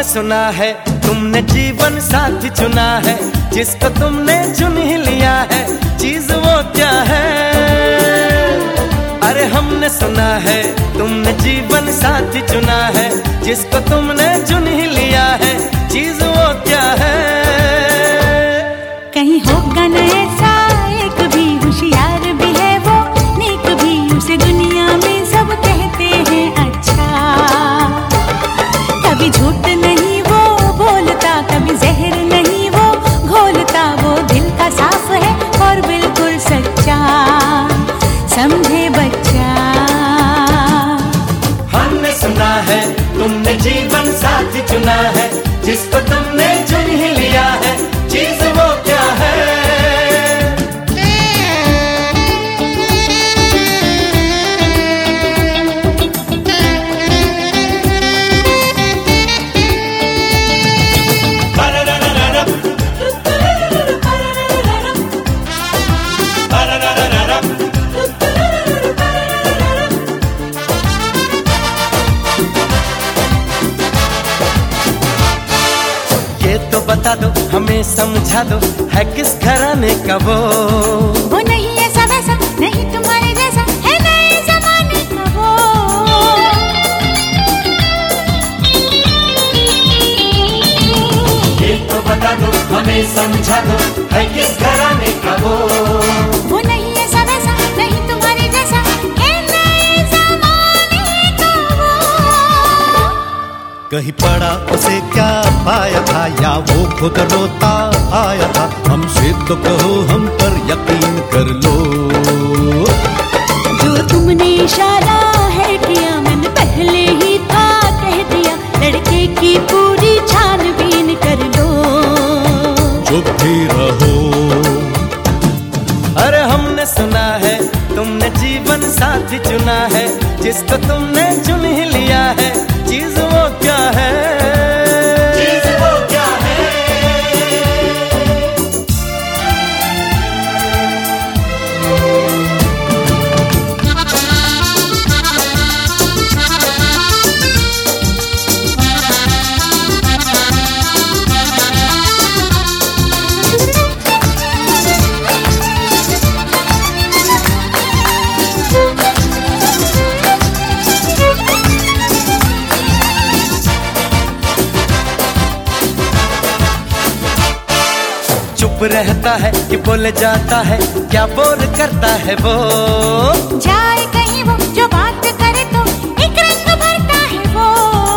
सुना है तुमने जीवन साथी चुना है, जिसको तुमने चुन ही लिया है, चीज वो क्या है? अरे हमने सुना है तुमने जीवन साथी चुना है, जिसको तुमने चुन ही लिया है, चीज वो क्या है? कहीं होगा न ऐसा एक भी, होशियार भी है वो, नेक भी, उसे दुनिया में सब कहते हैं अच्छा। कभी झूठ नहीं वो बोलता, कभी जहर नहीं वो घोलता, वो दिल का साफ है और बिल्कुल सच्चा, समझे बच्चा। हमने सुना है तुमने जीवन साथी चुना है, जिसको तुमने चुन ही लिया है, चीज वो क्या है? तो बता दो हमें समझा दो, है किस घराने का वो नहीं ऐसा वैसा, नहीं तुम्हारे जैसा, है नए जमाने का वो। ये तो बता दो हमें समझा दो, है किस घराने का वो नहीं ऐसा वैसा, नहीं तुम्हारे जैसा, है नए जमाने का वो। कहीं पड़ा उसे क्या पाया था, या वो खुद रोता आया था, हमसे तो कहो हम पर यकीन कर लो। जो तुमने इशारा है किया, मैंने पहले ही था कह दिया, लड़के की पूरी छानबीन कर लो। चुप भी रहो। अरे हमने सुना है तुमने जीवन साथी चुना है, जिसको तुमने चुन ही लिया है, चीज वो क्या है? चीज वो क्या है? चुप रहता है कि बोल जाता है, क्या बोल करता है वो? जाए कहीं वो, जो बात करे तो एक रंग भरता है वो।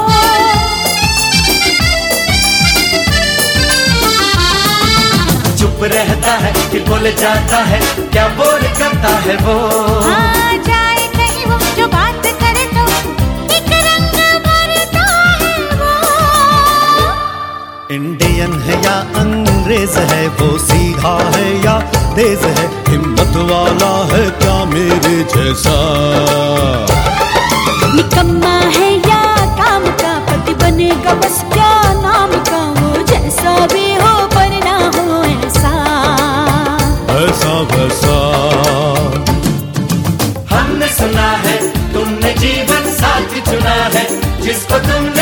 चुप रहता है कि बोल जाता है, क्या बोल करता है वो? हाँ, जाए कहीं वो, जो बात करे तो एक रंग भरता है वो। इंडियन है या अंग्रेज है, वो सीधा है या तेज है, हिम्मत वाला है क्या मेरे जैसा? निकम्मा है या काम का, पति बनेगा बस क्या नाम का, वो जैसा भी हो पर ना हो ऐसा, ऐसा वैसा। हमने सुना है तुमने जीवन साथी चुना है, जिसको तुमने